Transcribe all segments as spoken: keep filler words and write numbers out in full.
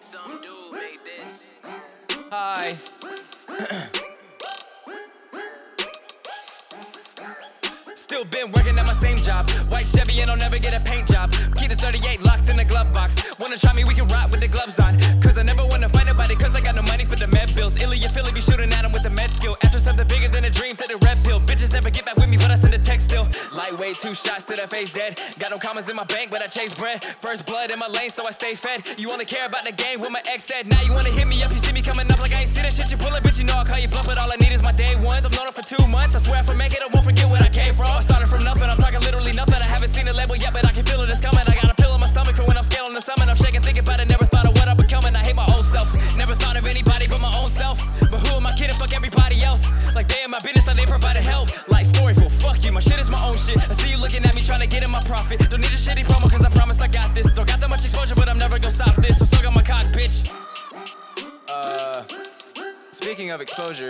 Some dude made this. Hi. Still been working at my same job. White Chevy and I'll never get a paint job. Keep the thirty-eight locked in the glove box. Wanna try me, we can rock with the gloves on. Cause I never wanna fight nobody, cause I got no money for the med bills. Illy or Philly be shooting at him with the med skill. After something bigger than a dream, take the red pill. Bitches never get back with me, but I send a text still. Lightweight, two shots to the face dead. Got no commas in my bank, but I chase bread. First blood in my lane, so I stay fed. You only care about the game, what my ex said. Now you wanna hit me up, you see me coming up like I ain't see that shit you pullin'. Bitch, you know I'll call you bluff, but all I need is my day ones. I've known it for two months, I swear if I make it, I won't forget where I came from. I started from nothing, I'm talking literally nothing. I haven't seen a label yet, but I can feel it, it's coming. I got a pill in my stomach for when I'm scaling the summit. I'm shaking, thinking about it, never thought of what I'm becoming. I hate my own self, never thought of anybody but my own self. But who am I kidding, fuck everybody else. Like they in my business, thought they provided help. Like Storyful, fuck you, my shit is my own shit. I see you looking at me trying to get in my profit. Don't need a shitty promo, cause I promise I got this. Don't got that much exposure, but I'm never gonna stop this. So suck on my cock, bitch. Uh, speaking of exposure,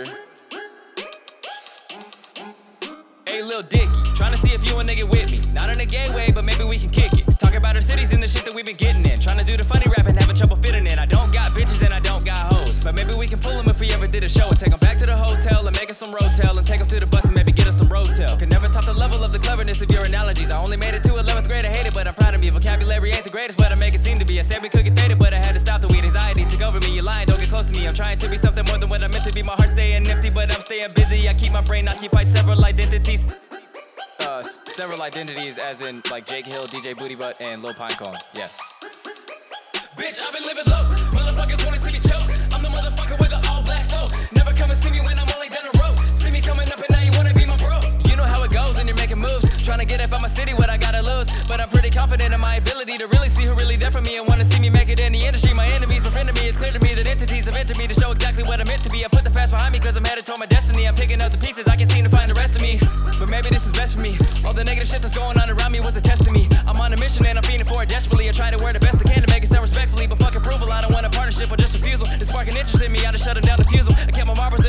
hey, Lil Dicky, tryna see if you a nigga with me. Not in a gay way, but maybe we can kick it. Talk about our cities and the shit that we been getting in. Tryna do the funny rap and having trouble fitting in. I don't got bitches and I don't got hoes, but maybe we can pull them if we ever did a show. And take them back to the hotel and make us some rotel. And take them to the bus and maybe get us some rotel. Can never top the level of the cleverness of your analogies. I only made it to eleventh grade, I hate it, but I'm proud of me. Vocabulary ain't the greatest, but I make it seem to be. I said we could get faded, but I had to stop the weed. Anxiety took over me, you're lying, don't get close to me. I'm trying to be something more than what I'm meant to be. My heart's staying empty, but I'm staying busy. I keep my brain occupied, several identities. Uh, several identities as in like Jake Hill, D J Booty Butt, and Lil Pinecone, yeah. Bitch, I've been living low, motherfuckers wanna see me choke. I'm the motherfucker with the all black soul. Never come and see me when I'm only down the road. See me coming up and now you wanna be my bro. You know how it goes when you're making moves, trying to get up out my city, what I gotta lose. But I'm pretty confident in my ability to really see who really there for me and wanna see me make it in the industry. My enemies befriended me, it's clear to me that entities have entered me to show exactly what I'm meant to be. I put the past behind me cause I'm headed toward my destiny. I'm picking up the pieces, I can't seem to find the rest of me. But maybe this is best for me. All the negative shit that's going on around me was a test to me. I'm on a mission and I'm feeding for it desperately. I try to wear the best I can to make it sound respectfully, but fuck approval, I don't want a partnership or just refusal. It's sparking interest in me, I just shut down the fusel. I kept my marbles